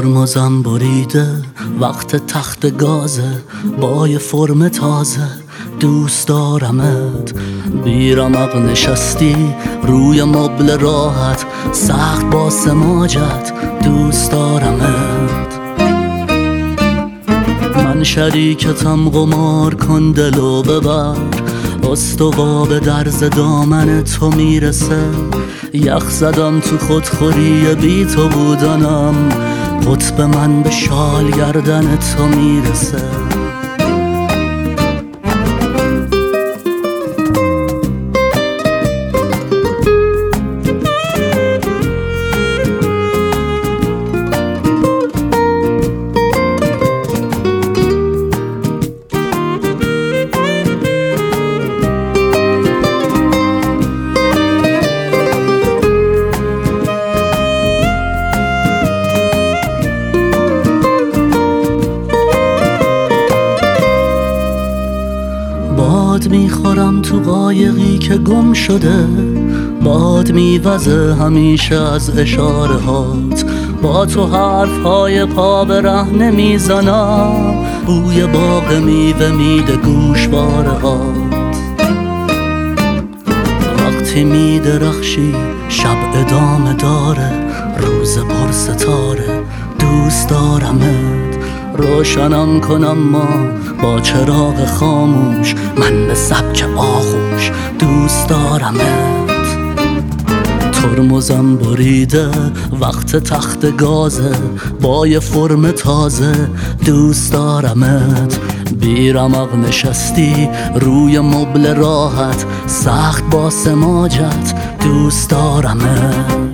ترمزم بریده وقت تخت گازه، با یه فرم تازه دوست دارمت. بی رمق نشستی روی مبل راحت، سخت با سماجت دوست دارمت. من شریکتم، قمار کن دلو ببر، استوا به درز دامن تو میرسه. یخ زدم تو خودخوری بی تو بودنم، قطب من به شال گردن تو میرسه. باد میخورم تو قایقی که گم شده، باد میوزه همیشه از اشاره هات. با تو حرفهای پا به ره نمیزنم، بوی باغ میوه میده گوشواره هات. وقتی میدرخشی شب ادامه داره، روز پر ستاره دوست دارمت. روشنم کنم ما با چراغ خاموش، من به سبک آغوش دوست دارمت. ترمزم بریده وقت تخت گازه، با یه فرم تازه دوست دارمت. بی رمق نشستی روی مبل راحت، سخت با سماجت دوست دارمت.